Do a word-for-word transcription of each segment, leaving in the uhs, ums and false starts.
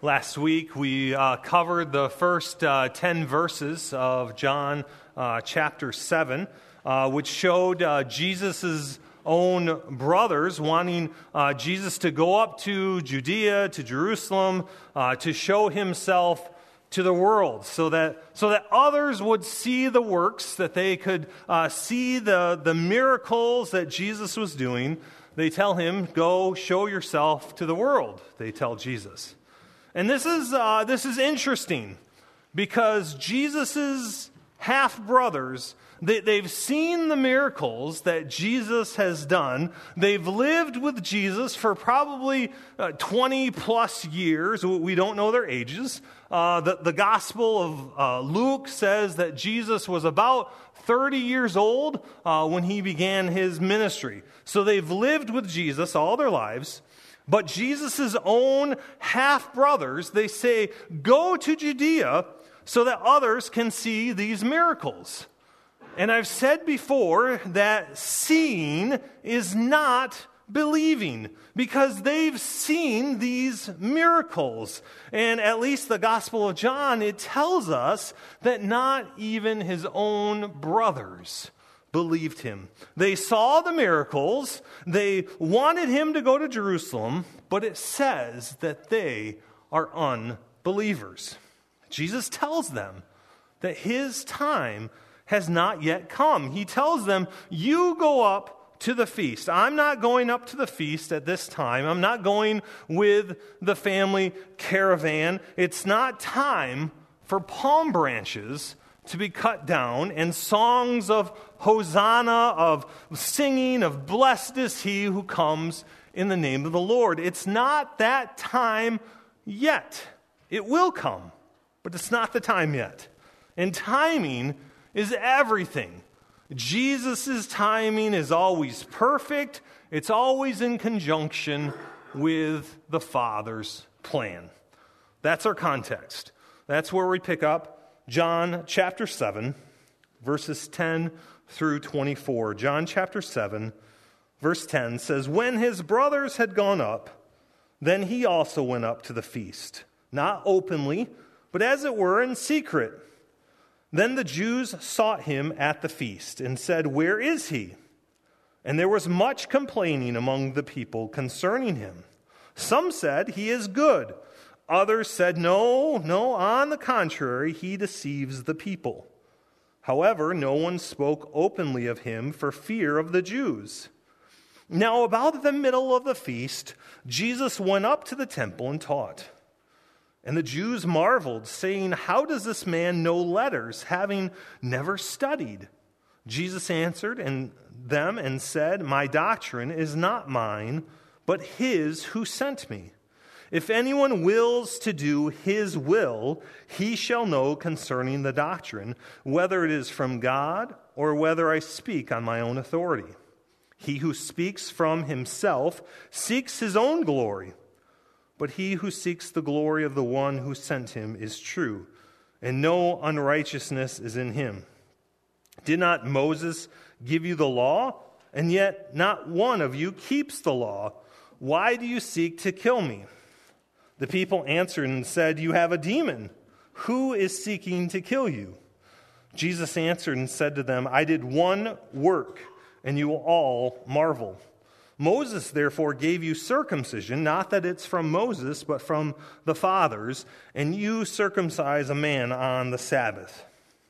Last week we uh, covered the first uh, ten verses of John uh, chapter seven, uh, which showed uh, Jesus' own brothers wanting uh, Jesus to go up to Judea, to Jerusalem, uh, to show himself to the world, so that so that others would see the works, that they could uh, see the, the miracles that Jesus was doing. They tell him, go show yourself to the world, they tell Jesus. And this is uh, this is interesting because Jesus' half-brothers, they, they've seen the miracles that Jesus has done. They've lived with Jesus for probably uh, twenty plus years. We don't know their ages. Uh, the, the Gospel of uh, Luke says that Jesus was about thirty years old uh, when he began his ministry. So they've lived with Jesus all their lives. But Jesus' own half-brothers, they say, go to Judea so that others can see these miracles. And I've said before that seeing is not believing, because they've seen these miracles. And at least the Gospel of John, it tells us that not even his own brothers believed him. They saw the miracles, they wanted him to go to Jerusalem, but it says that they are unbelievers. Jesus tells them that his time has not yet come. He tells them, you go up to the feast. I'm not going up to the feast at this time. I'm not going with the family caravan. It's not time for palm branches to be cut down and songs of Hosanna, of singing, of blessed is he who comes in the name of the Lord. It's not that time yet. It will come, but it's not the time yet. And timing is everything. Jesus' timing is always perfect. It's always in conjunction with the Father's plan. That's our context. That's where we pick up John chapter seven, verses ten through twenty-four. John chapter seven, verse ten says, when his brothers had gone up, then he also went up to the feast, not openly, but as it were in secret. Then the Jews sought him at the feast and said, where is he? And there was much complaining among the people concerning him. Some said, he is good. Others said, no, no, on the contrary, he deceives the people. However, no one spoke openly of him for fear of the Jews. Now, about the middle of the feast, Jesus went up to the temple and taught. And the Jews marveled, saying, how does this man know letters, having never studied? Jesus answered and them and said, my doctrine is not mine, but his who sent me. If anyone wills to do his will, he shall know concerning the doctrine, whether it is from God or whether I speak on my own authority. He who speaks from himself seeks his own glory, but he who seeks the glory of the one who sent him is true, and no unrighteousness is in him. Did not Moses give you the law? And yet not one of you keeps the law. Why do you seek to kill me? The people answered and said, you have a demon. Who is seeking to kill you? Jesus answered and said to them, I did one work, and you will all marvel. Moses therefore gave you circumcision, not that it's from Moses, but from the fathers, and you circumcise a man on the Sabbath.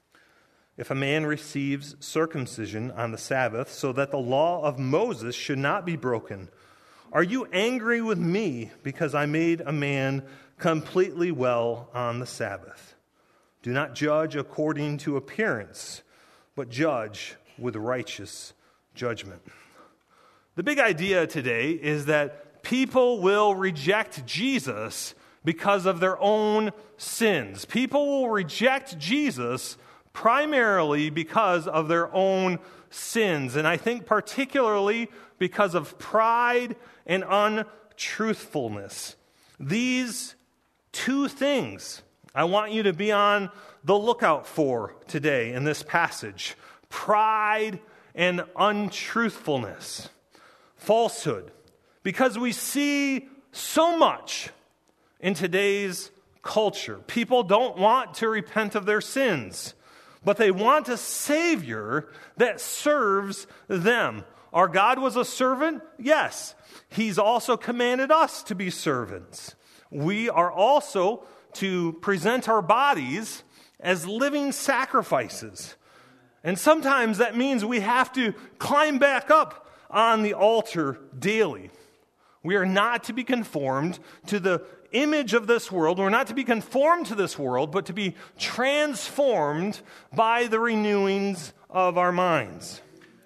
If a man receives circumcision on the Sabbath, so that the law of Moses should not be broken, are you angry with me because I made a man completely well on the Sabbath? Do not judge according to appearance, but judge with righteous judgment. The big idea today is that people will reject Jesus because of their own sins. People will reject Jesus primarily because of their own sins. And I think particularly because of pride and untruthfulness. These two things I want you to be on the lookout for today in this passage. Pride and untruthfulness. Falsehood. Because we see so much in today's culture. People don't want to repent of their sins, but they want a Savior that serves them. Our God was a servant? Yes. He's also commanded us to be servants. We are also to present our bodies as living sacrifices. And sometimes that means we have to climb back up on the altar daily. We are not to be conformed to the image of this world. We're not to be conformed to this world, but to be transformed by the renewings of our minds.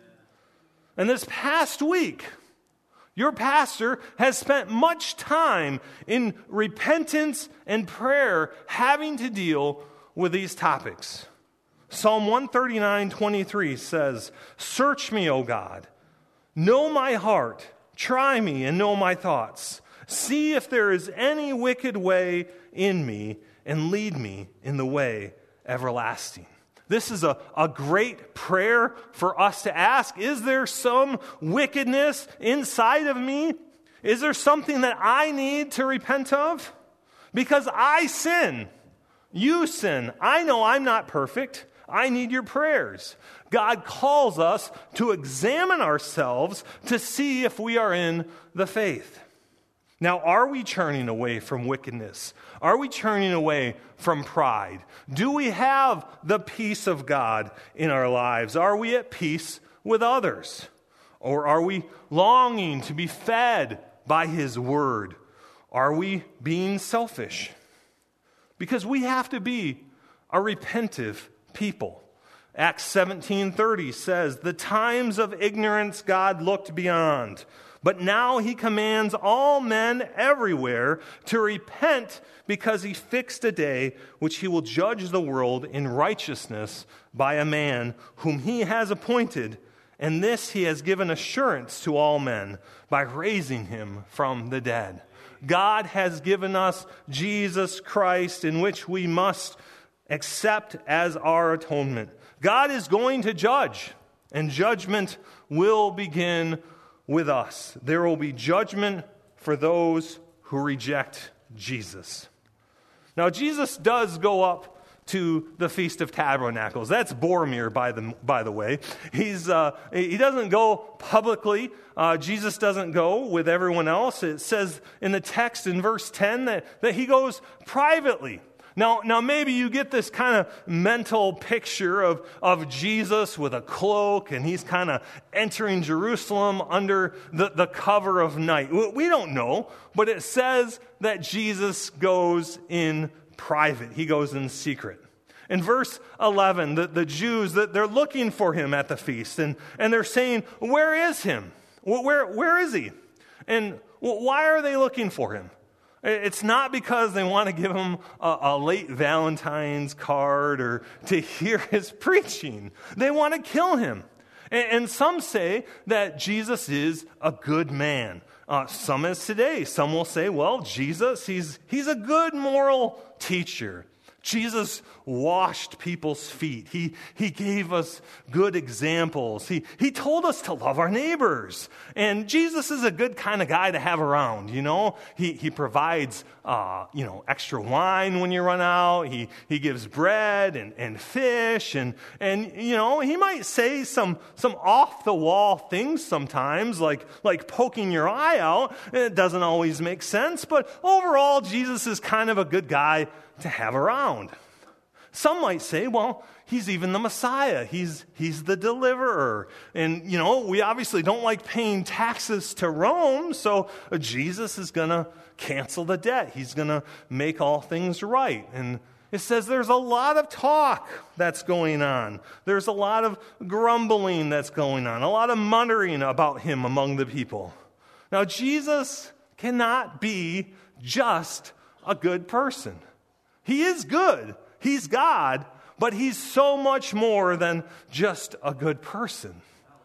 And this past week, your pastor has spent much time in repentance and prayer having to deal with these topics. Psalm one thirty-nine twenty-three says, "Search me, O God, know my heart, try me and know my thoughts. See if there is any wicked way in me, and lead me in the way everlasting." This is a, a great prayer for us to ask. Is there some wickedness inside of me? Is there something that I need to repent of? Because I sin. You sin. I know I'm not perfect. I need your prayers. God calls us to examine ourselves to see if we are in the faith. Now, are we turning away from wickedness? Are we turning away from pride? Do we have the peace of God in our lives? Are we at peace with others? Or are we longing to be fed by His Word? Are we being selfish? Because we have to be a repentive people. Acts seventeen thirty says, "The times of ignorance God looked beyond, but now He commands all men everywhere to repent, because He fixed a day which He will judge the world in righteousness by a man whom He has appointed, and this He has given assurance to all men by raising Him from the dead." God has given us Jesus Christ, in which we must accept as our atonement. God is going to judge, and judgment will begin with us. There will be judgment for those who reject Jesus. Now, Jesus does go up to the Feast of Tabernacles. That's Boromir, by the by the way. He's uh, he doesn't go publicly. Uh, Jesus doesn't go with everyone else. It says in the text in verse ten that, that he goes privately. Now, now maybe you get this kind of mental picture of, of Jesus with a cloak, and he's kind of entering Jerusalem under the, the cover of night. We don't know, but it says that Jesus goes in private. He goes in secret. In verse eleven, the, the Jews, that they're looking for him at the feast, and, and they're saying, "Where is him? Where, where is he?" And why are they looking for him? It's not because they want to give him a, a late Valentine's card or to hear his preaching. They want to kill him. And, and some say that Jesus is a good man. Uh, some as today. Some will say, well, Jesus, he's, he's a good moral teacher. Jesus washed people's feet. He, he gave us good examples. He, he told us to love our neighbors. And Jesus is a good kind of guy to have around, you know. He, he provides, uh, you know, extra wine when you run out. He, he gives bread and, and fish. And, and, you know, he might say some, some off-the-wall things sometimes, like, like poking your eye out. It doesn't always make sense. But overall, Jesus is kind of a good guy to have around. Some might say, well, he's even the Messiah. He's he's the deliverer. And, you know, we obviously don't like paying taxes to Rome, so Jesus is going to cancel the debt. He's going to make all things right. And it says there's a lot of talk that's going on. There's a lot of grumbling that's going on, a lot of muttering about him among the people. Now, Jesus cannot be just a good person. He is good. He's God, but he's so much more than just a good person.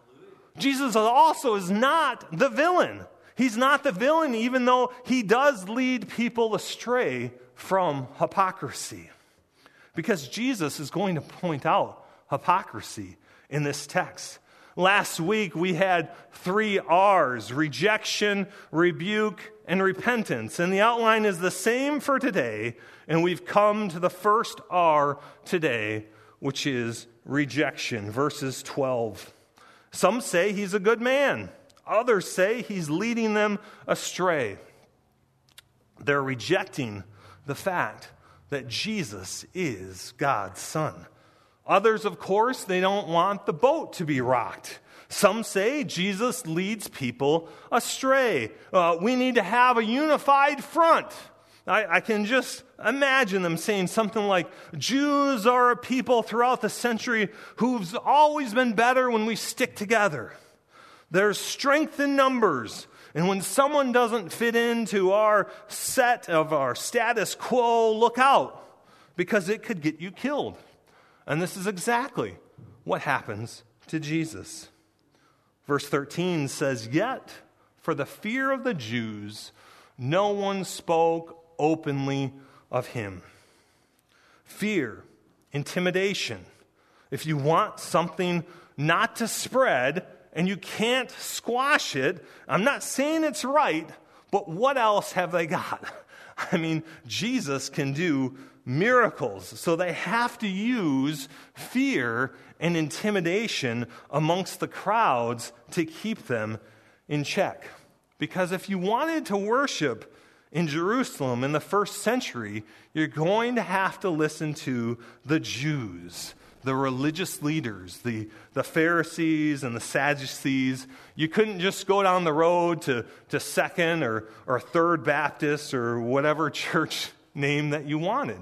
Jesus also is not the villain. He's not the villain, even though he does lead people astray from hypocrisy. Because Jesus is going to point out hypocrisy in this text. Last week we had three R's: rejection, rebuke, and repentance. And the outline is the same for today, and we've come to the first R today, which is rejection. Verses twelve. Some say he's a good man. Others say he's leading them astray. They're rejecting the fact that Jesus is God's Son. Others, of course, they don't want the boat to be rocked. Some say Jesus leads people astray. Uh, we need to have a unified front. I, I can just imagine them saying something like, Jews are a people throughout the century who've always been better when we stick together. There's strength in numbers. And when someone doesn't fit into our set of our status quo, look out, because it could get you killed. And this is exactly what happens to Jesus. Verse thirteen says, "Yet for the fear of the Jews, no one spoke openly of him." Fear, intimidation. If you want something not to spread and you can't squash it, I'm not saying it's right, but what else have they got? I mean, Jesus can do miracles, so they have to use fear and intimidation amongst the crowds to keep them in check. Because if you wanted to worship in Jerusalem in the first century, you're going to have to listen to the Jews, the religious leaders, the, the Pharisees and the Sadducees. You couldn't just go down the road to, to Second or, or Third Baptist or whatever church name that you wanted.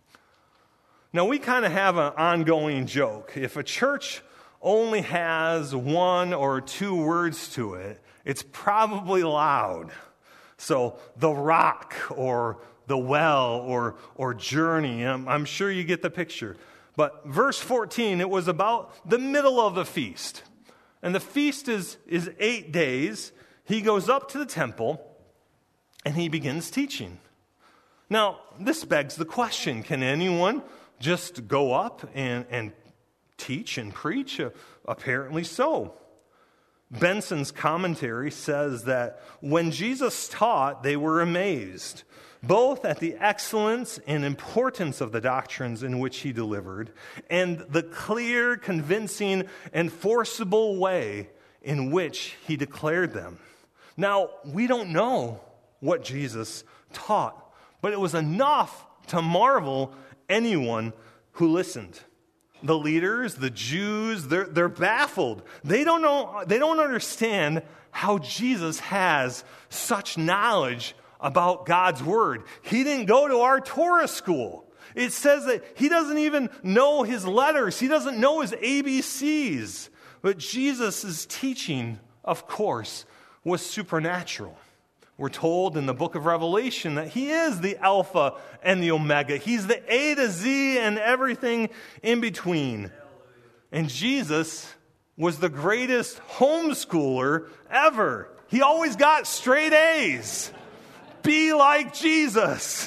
Now, we kind of have an ongoing joke. If a church only has one or two words to it, it's probably loud. So, the Rock or the Well or, or Journey, I'm, I'm sure you get the picture. But verse fourteen, it was about the middle of the feast. And the feast is, is eight days. He goes up to the temple and he begins teaching. Now, this begs the question, can anyone just go up and, and teach and preach? Uh, apparently so. Benson's commentary says that when Jesus taught, they were amazed, both at the excellence and importance of the doctrines in which he delivered, and the clear, convincing, and forcible way in which he declared them. Now, we don't know what Jesus taught, but it was enough to marvel anyone who listened. The leaders, the Jews, they're, they're baffled. They don't know, they don't understand how Jesus has such knowledge about God's word. He didn't go to our Torah school. It says that he doesn't even know his letters. He doesn't know his A B Cs. But Jesus' teaching, of course, was supernatural. We're told in the book of Revelation that he is the Alpha and the Omega. He's the A to Z and everything in between. And Jesus was the greatest homeschooler ever. He always got straight A's. Be like Jesus.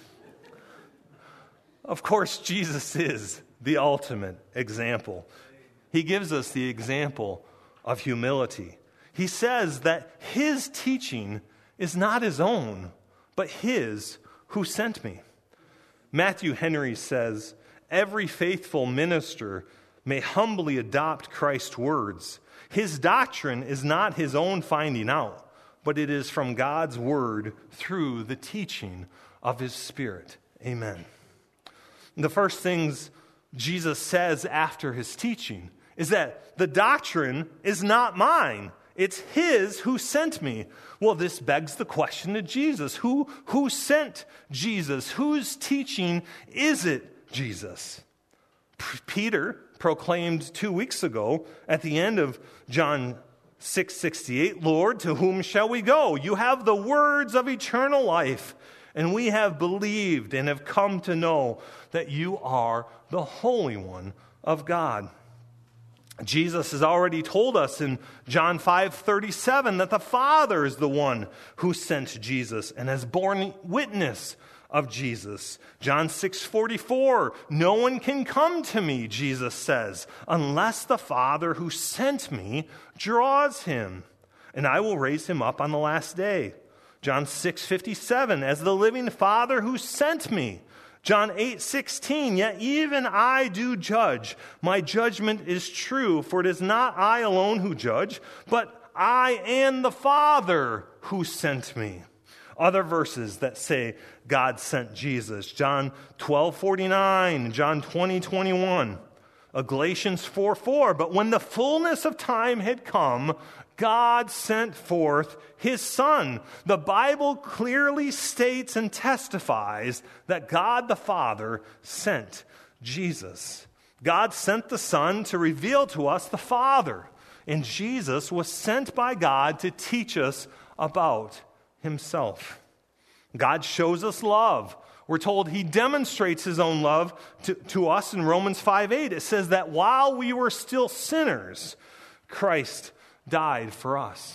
Of course, Jesus is the ultimate example. He gives us the example of humility. He says that his teaching is not his own, but his who sent me. Matthew Henry says, every faithful minister may humbly adopt Christ's words. His doctrine is not his own finding out, but it is from God's word through the teaching of his Spirit. Amen. The first things Jesus says after his teaching is that the doctrine is not mine. It's his who sent me. Well, this begs the question to Jesus. Who, who sent Jesus? Whose teaching is it, Jesus? P- Peter proclaimed two weeks ago at the end of John six sixty-eight, Lord, to whom shall we go? You have the words of eternal life, and we have believed and have come to know that you are the Holy One of God. Jesus has already told us in John five thirty-seven that the Father is the one who sent Jesus and has borne witness of Jesus. John six forty-four, no one can come to me, Jesus says, unless the Father who sent me draws him, and I will raise him up on the last day. John six fifty-seven, as the living Father who sent me. John eight sixteen, yet even I do judge. My judgment is true, for it is not I alone who judge, but I and the Father who sent me. Other verses that say God sent Jesus. John twelve forty-nine, John twenty twenty-one, Galatians four four. But when the fullness of time had come, God sent forth his Son. The Bible clearly states and testifies that God the Father sent Jesus. God sent the Son to reveal to us the Father. And Jesus was sent by God to teach us about himself. God shows us love. We're told he demonstrates his own love to, to us in Romans five eight. It says that while we were still sinners, Christ died for us.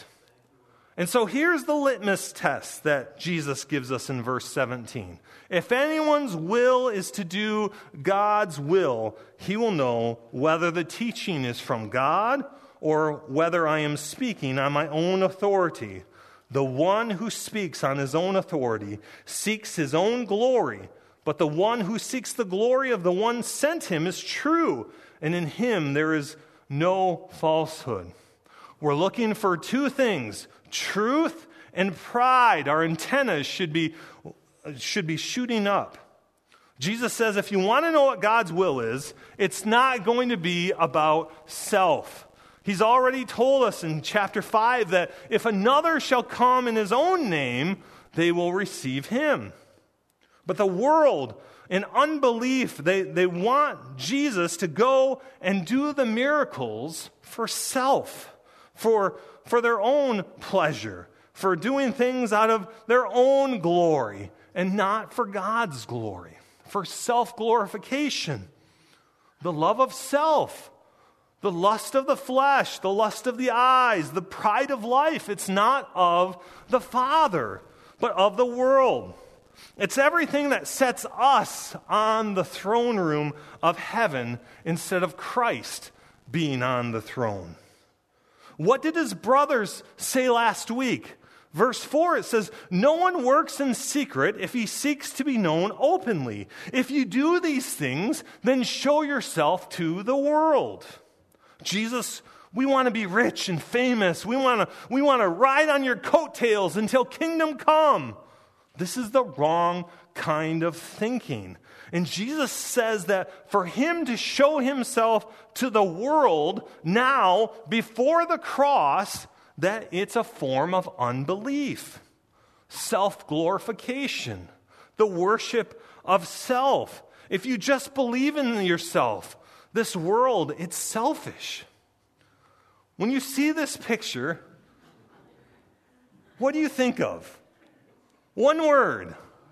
And so here's the litmus test that Jesus gives us in verse seventeen. If anyone's will is to do God's will, he will know whether the teaching is from God or whether I am speaking on my own authority. The one who speaks on his own authority seeks his own glory, but the one who seeks the glory of the one sent him is true, and in him there is no falsehood. We're looking for two things, truth and pride. Our antennas should be, should be shooting up. Jesus says if you want to know what God's will is, it's not going to be about self. He's already told us in chapter five that if another shall come in his own name, they will receive him. But the world, in unbelief, they, they want Jesus to go and do the miracles for self, for, for their own pleasure, for doing things out of their own glory, and not for God's glory, for self-glorification, the love of self. The lust of the flesh, the lust of the eyes, the pride of life. It's not of the Father, but of the world. It's everything that sets us on the throne room of heaven instead of Christ being on the throne. What did his brothers say last week? Verse four, it says, no one works in secret if he seeks to be known openly. If you do these things, then show yourself to the world. Jesus, we want to be rich and famous. We want to, we want to ride on your coattails until kingdom come. This is the wrong kind of thinking. And Jesus says that for him to show himself to the world now, before the cross, that it's a form of unbelief, self-glorification, the worship of self. If you just believe in yourself, this world, it's selfish. When you see this picture, what do you think of? One word.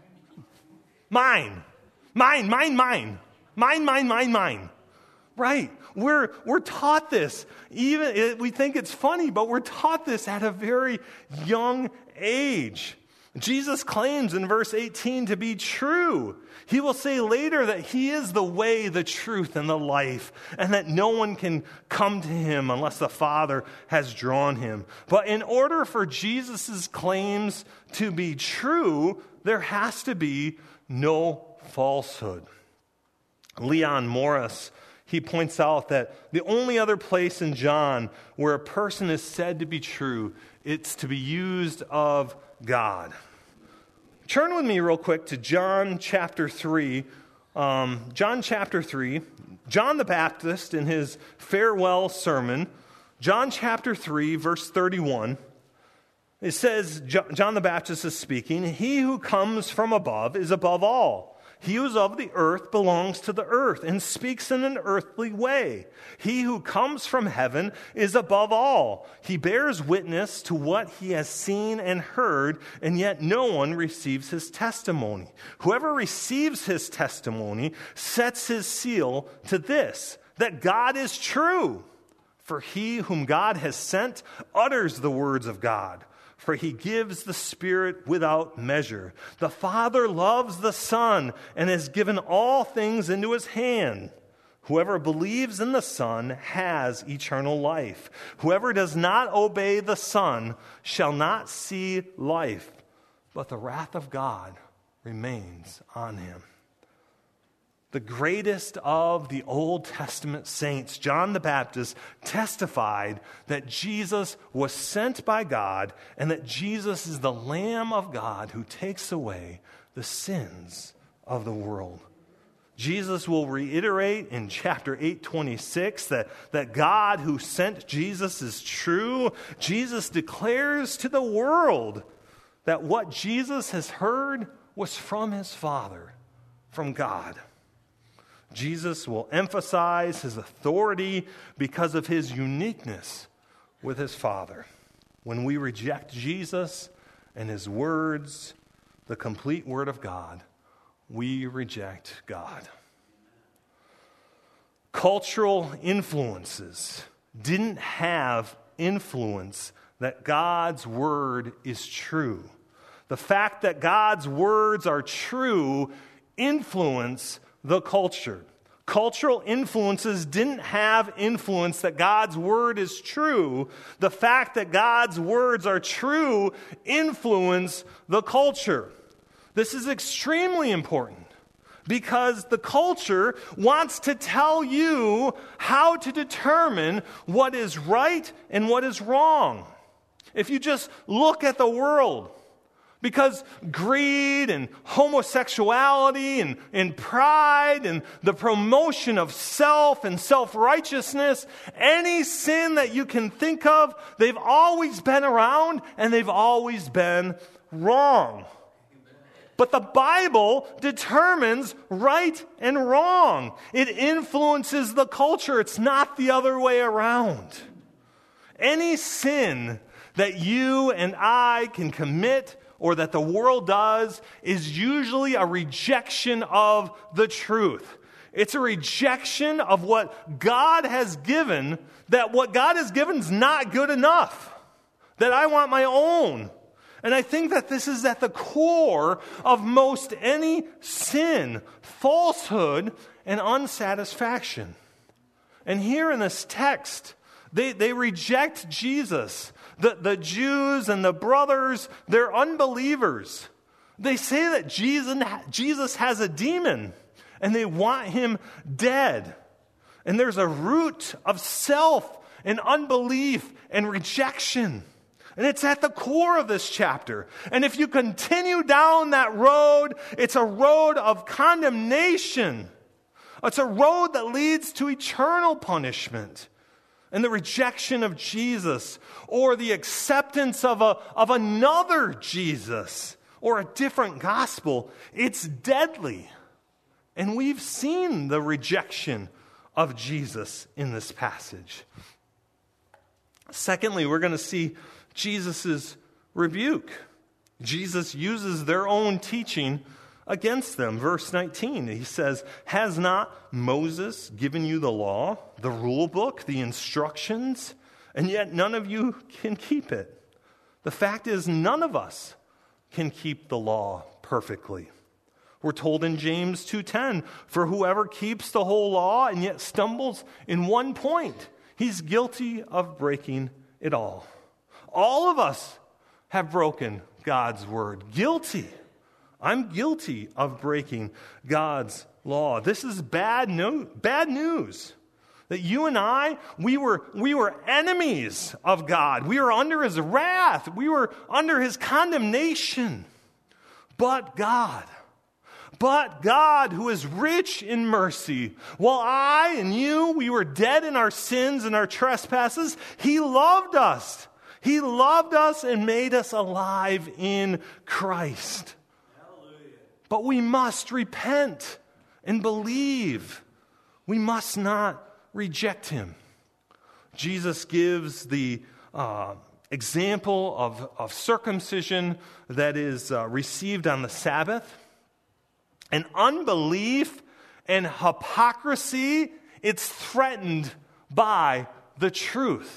Mine. Mine, mine, mine. Mine, mine, mine, mine. Right. We're, we're taught this. Even it, we think it's funny, but we're taught this at a very young age. Jesus claims in verse eighteen to be true. He will say later that he is the way, the truth, and the life, and that no one can come to him unless the Father has drawn him. But in order for Jesus' claims to be true, there has to be no falsehood. Leon Morris, he points out that the only other place in John where a person is said to be true, it's to be used of God. Turn with me real quick to John chapter three. Um, John chapter three. John the Baptist in his farewell sermon. John chapter three, verse thirty-one. It says, John the Baptist is speaking, he who comes from above is above all. He who is of the earth belongs to the earth and speaks in an earthly way. He who comes from heaven is above all. He bears witness to what he has seen and heard, and yet no one receives his testimony. Whoever receives his testimony sets his seal to this, that God is true. For he whom God has sent utters the words of God. for he gives the Spirit without measure. The Father loves the Son and has given all things into his hand. Whoever believes in the Son has eternal life. Whoever does not obey the Son shall not see life, but the wrath of God remains on him. The greatest of the Old Testament saints, John the Baptist, testified that Jesus was sent by God and that Jesus is the Lamb of God who takes away the sins of the world. Jesus will reiterate in chapter eight twenty-six that, that God who sent Jesus is true. Jesus declares to the world that what Jesus has heard was from his Father, from God. Jesus will emphasize his authority because of his uniqueness with his Father. When we reject Jesus and his words, the complete Word of God, we reject God. Cultural influences didn't have influence that God's Word is true. The fact that God's words are true influence the culture. Cultural influences didn't have influence that God's word is true. The fact that God's words are true influence the culture. This is extremely important because the culture wants to tell you how to determine what is right and what is wrong. If you just look at the world, because greed and homosexuality and, and pride and the promotion of self and self-righteousness, any sin that you can think of, they've always been around and they've always been wrong. But the Bible determines right and wrong. It influences the culture. It's not the other way around. Any sin that you and I can commit or that the world does is usually a rejection of the truth. It's a rejection of what God has given, that what God has given is not good enough, that I want my own. And I think that this is at the core of most any sin, falsehood, and unsatisfaction. And here in this text, they, they reject Jesus. The, the Jews and the brothers, they're unbelievers. They say that Jesus, Jesus has a demon and they want him dead. And there's a root of self and unbelief and rejection. And it's at the core of this chapter. And if you continue down that road, it's a road of condemnation. It's a road that leads to eternal punishment. And the rejection of Jesus, or the acceptance of a of another Jesus, or a different gospel, it's deadly. And we've seen the rejection of Jesus in this passage. Secondly, we're going to see Jesus' rebuke. Jesus uses their own teaching against them. Verse nineteen, he says, "Has not Moses given you the law, the rule book, the instructions, and yet none of you can keep it?" The fact is, none of us can keep the law perfectly. We're told in James two ten, "For whoever keeps the whole law and yet stumbles in one point, he's guilty of breaking it all." All of us have broken God's word. Guilty. I'm guilty of breaking God's law. This is bad, no, bad news. That you and I, we were, we were enemies of God. We were under his wrath. We were under his condemnation. But God, but God, who is rich in mercy, while I and you, we were dead in our sins and our trespasses, he loved us. He loved us and made us alive in Christ. But we must repent and believe. We must not reject him. Jesus gives the uh, example of, of circumcision that is uh, received on the Sabbath. And unbelief and hypocrisy, it's threatened by the truth.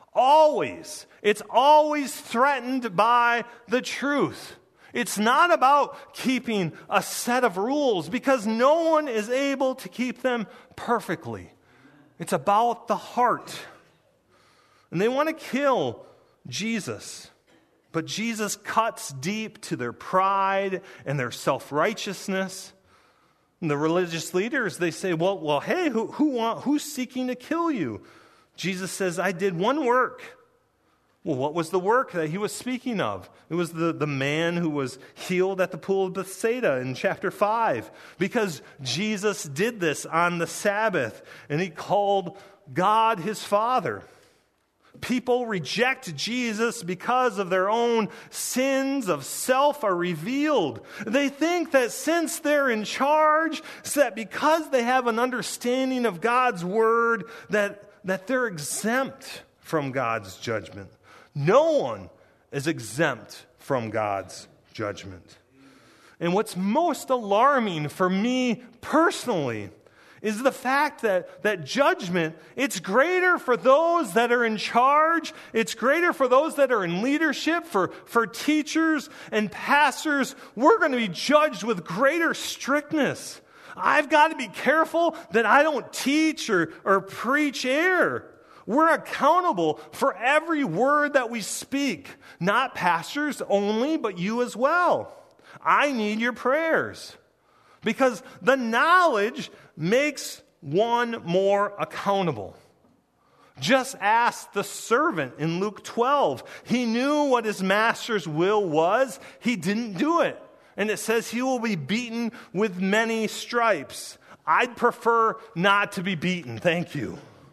Always. It's always threatened by the truth. It's not about keeping a set of rules because no one is able to keep them perfectly. It's about the heart. And they want to kill Jesus. But Jesus cuts deep to their pride and their self-righteousness. And the religious leaders, they say, well, well, hey, who, who want, who's seeking to kill you? Jesus says, I did one work. Well, what was the work that he was speaking of? It was the, the man who was healed at the pool of Bethsaida in chapter five. Because Jesus did this on the Sabbath, and he called God his Father. People reject Jesus because of their own sins of self are revealed. They think that since they're in charge, that because they have an understanding of God's word, that, that they're exempt from God's judgment. No one is exempt from God's judgment. And what's most alarming for me personally is the fact that, that judgment, it's greater for those that are in charge. It's greater for those that are in leadership, for, for teachers and pastors. We're going to be judged with greater strictness. I've got to be careful that I don't teach or, or preach error. We're accountable for every word that we speak. Not pastors only, but you as well. I need your prayers. Because the knowledge makes one more accountable. Just ask the servant in Luke twelve. He knew what his master's will was. He didn't do it. And it says he will be beaten with many stripes. I'd prefer not to be beaten. Thank you.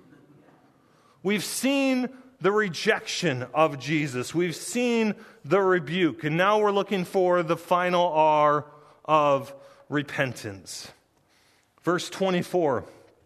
We've seen the rejection of Jesus. We've seen the rebuke. And now we're looking for the final R of repentance. Verse twenty-four,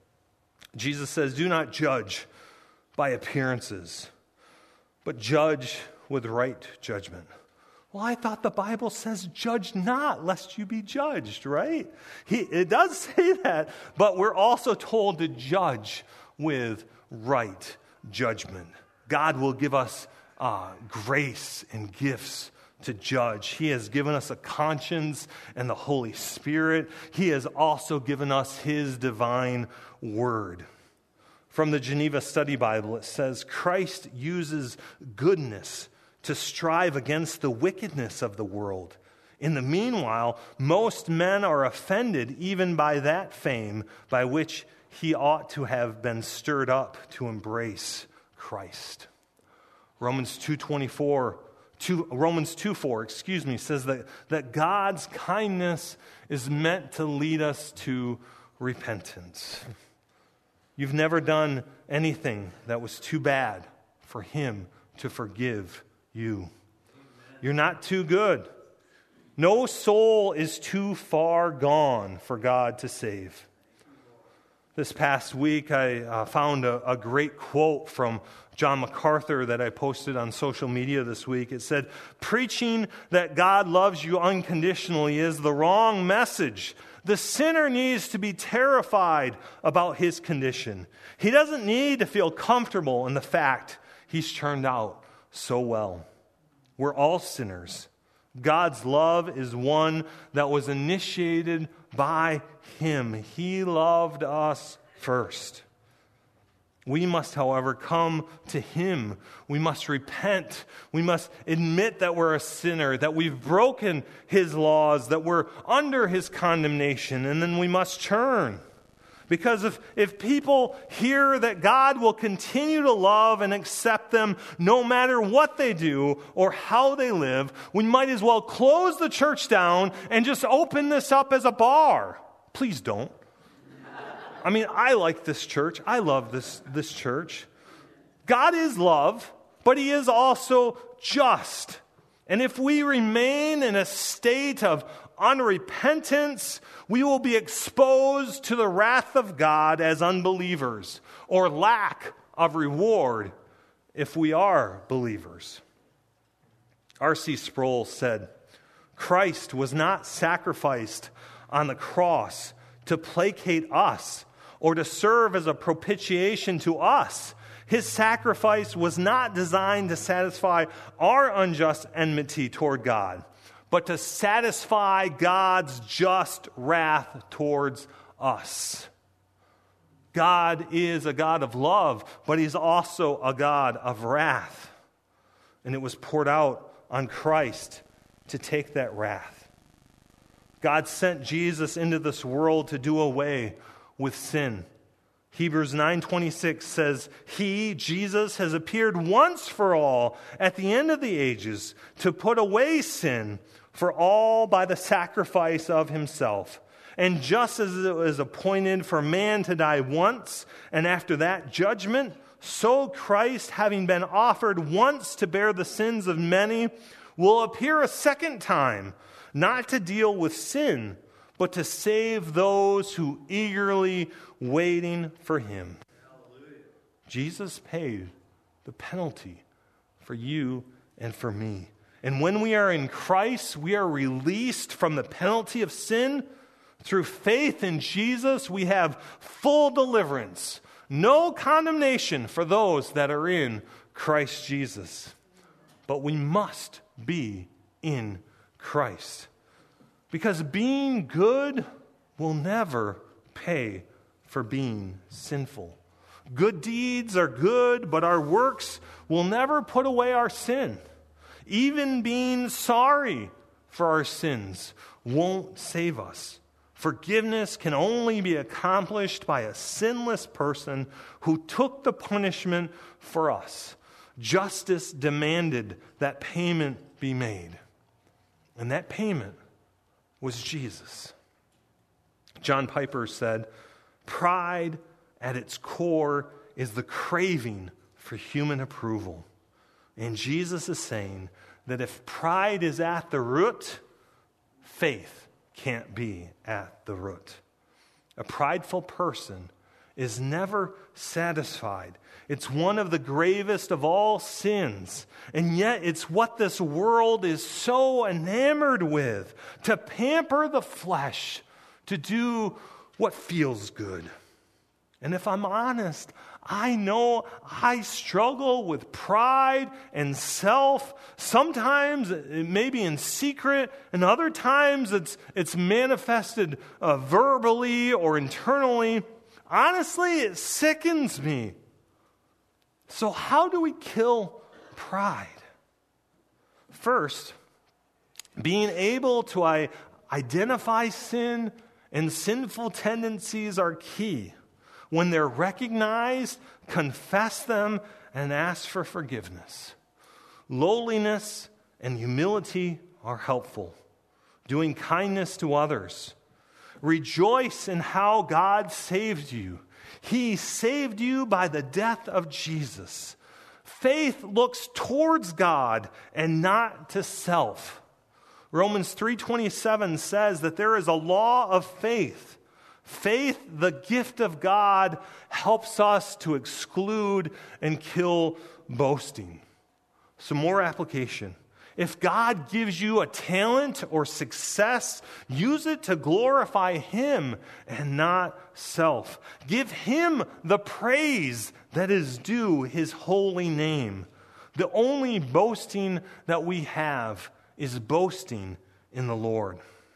Jesus says, do not judge by appearances, but judge with right judgment. Well, I thought the Bible says, judge not, lest you be judged, right? He, it does say that, but we're also told to judge with right judgment. God will give us uh, grace and gifts to judge. He has given us a conscience and the Holy Spirit. He has also given us his divine word. From the Geneva Study Bible, it says, Christ uses goodness to strive against the wickedness of the world. In the meanwhile, most men are offended even by that fame by which he ought to have been stirred up to embrace Christ. Romans two twenty-four Two, Romans two four, excuse me, says that, that God's kindness is meant to lead us to repentance. You've never done anything that was too bad for him to forgive you. Amen. You're not too good. No soul is too far gone for God to save. This past week, I uh, found a, a great quote from John MacArthur that I posted on social media this week. It said, preaching that God loves you unconditionally is the wrong message. The sinner needs to be terrified about his condition. He doesn't need to feel comfortable in the fact he's turned out so well. We're all sinners. God's love is one that was initiated by him. He loved us first. We must, however, come to him. We must repent. We must admit that we're a sinner, that we've broken his laws, that we're under his condemnation, and then we must turn. Because if, if people hear that God will continue to love and accept them no matter what they do or how they live, we might as well close the church down and just open this up as a bar. Please don't. I mean, I like this church. I love this, this church. God is love, but he is also just. And if we remain in a state of unrepentance, we will be exposed to the wrath of God as unbelievers, or lack of reward if we are believers. R C Sproul said, Christ was not sacrificed on the cross to placate us or to serve as a propitiation to us. His sacrifice was not designed to satisfy our unjust enmity toward God, but to satisfy God's just wrath towards us. God is a God of love, but He's also a God of wrath. And it was poured out on Christ to take that wrath. God sent Jesus into this world to do away with sin. Hebrews nine twenty-six says, He, Jesus, has appeared once for all at the end of the ages to put away sin for all by the sacrifice of Himself. And just as it was appointed for man to die once, and after that judgment, so Christ, having been offered once to bear the sins of many, will appear a second time, not to deal with sin, but to save those who eagerly waiting for Him. Hallelujah. Jesus paid the penalty for you and for me. And when we are in Christ, we are released from the penalty of sin. Through faith in Jesus, we have full deliverance, no condemnation for those that are in Christ Jesus. But we must be in Christ, because being good will never pay for being sinful. Good deeds are good, but our works will never put away our sin. Even being sorry for our sins won't save us. Forgiveness can only be accomplished by a sinless person who took the punishment for us. Justice demanded that payment be made. And that payment was Jesus. John Piper said, "Pride at its core is the craving for human approval." And Jesus is saying that if pride is at the root, faith can't be at the root. A prideful person is never satisfied. It's one of the gravest of all sins, and yet it's what this world is so enamored with, to pamper the flesh, to do what feels good. And if I'm honest, I know I struggle with pride and self. Sometimes it may be in secret, and other times it's it's manifested uh, verbally or internally. Honestly, it sickens me. So how do we kill pride? First, being able to I, identify sin and sinful tendencies are key. When they're recognized, confess them and ask for forgiveness. Lowliness and humility are helpful. Doing kindness to others. Rejoice in how God saved you. He saved you by the death of Jesus. Faith looks towards God and not to self. Romans three twenty-seven says that there is a law of faith. Faith, the gift of God, helps us to exclude and kill boasting. Some more application. If God gives you a talent or success, use it to glorify Him and not self. Give Him the praise that is due His holy name. The only boasting that we have is boasting in the Lord.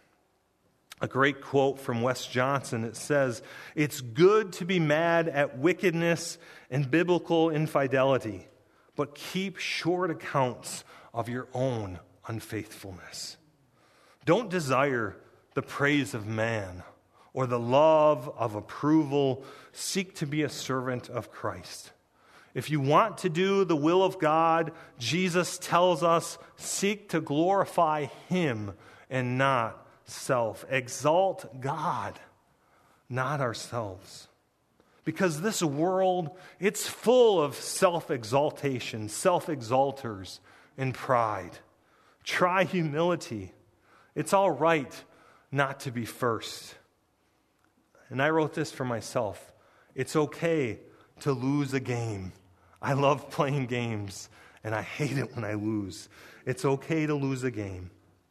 A great quote from Wes Johnson, it says, "It's good to be mad at wickedness and biblical infidelity, but keep short accounts of your own unfaithfulness." Don't desire the praise of man or the love of approval. Seek to be a servant of Christ. If you want to do the will of God, Jesus tells us, seek to glorify Him and not self. Exalt God, not ourselves. Because this world, it's full of self-exaltation, self-exalters, and pride. Try humility. It's all right not to be first. And I wrote this for myself. It's okay to lose a game. I love playing games, and I hate it when I lose. It's okay to lose a game.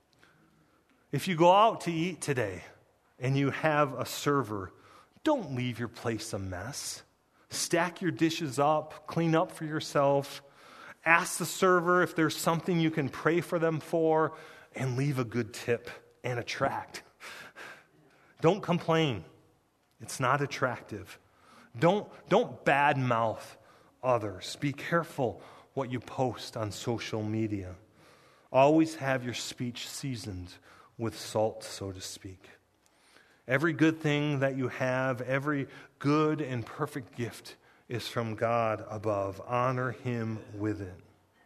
If you go out to eat today and you have a server, don't leave your place a mess. Stack your dishes up, clean up for yourself, ask the server if there's something you can pray for them for, and leave a good tip and attract. Don't complain. It's not attractive. Don't, don't badmouth others. Be careful what you post on social media. Always have your speech seasoned with salt, so to speak. Every good thing that you have, every good and perfect gift is from God above. Honor him with it.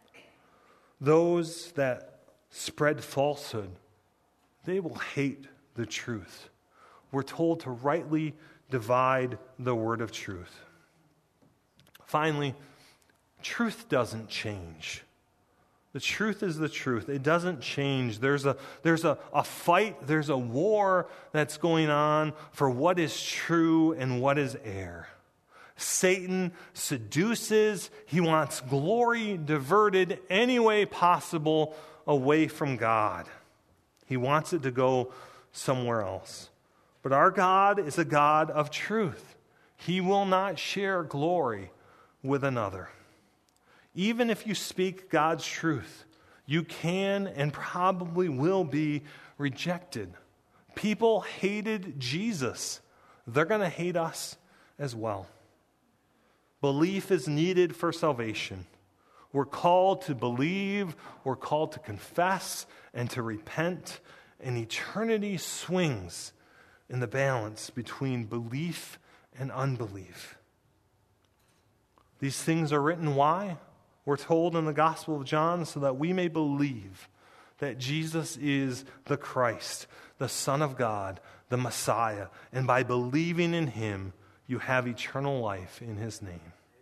Those that spread falsehood, they will hate the truth. We're told to rightly divide the word of truth. Finally, truth doesn't change. The truth is the truth. It doesn't change. There's a, there's a, a fight, there's a war that's going on for what is true and what is error. Satan seduces. He wants glory diverted any way possible away from God. He wants it to go somewhere else. But our God is a God of truth. He will not share glory with another. Even if you speak God's truth, you can and probably will be rejected. People hated Jesus. They're going to hate us as well. Belief is needed for salvation. We're called to believe, we're called to confess and to repent, and eternity swings in the balance between belief and unbelief. These things are written, why? We're told in the Gospel of John, so that we may believe that Jesus is the Christ, the Son of God, the Messiah, and by believing in him, you have eternal life in his name.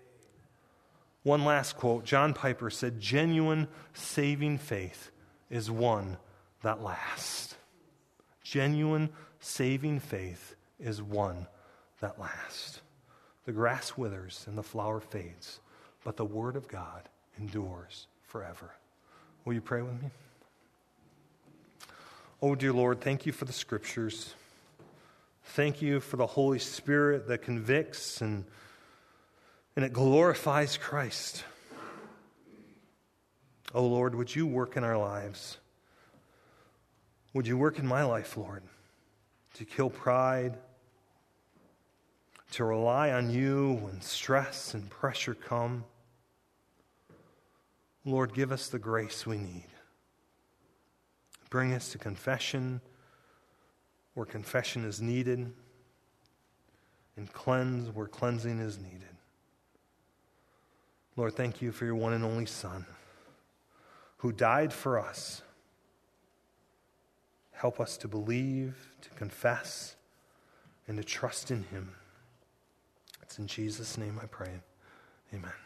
One last quote. John Piper said, "Genuine saving faith is one that lasts." Genuine saving faith is one that lasts. The grass withers and the flower fades, but the word of God endures forever. Will you pray with me? Oh, dear Lord, thank you for the scriptures. Thank you for the Holy Spirit that convicts and, and it glorifies Christ. Oh, Lord, would you work in our lives? Would you work in my life, Lord, to kill pride, to rely on you when stress and pressure come? Lord, give us the grace we need. Bring us to confession where confession is needed, and cleanse where cleansing is needed. Lord, thank you for your one and only Son who died for us. Help us to believe, to confess, and to trust in him. It's in Jesus' name I pray. Amen.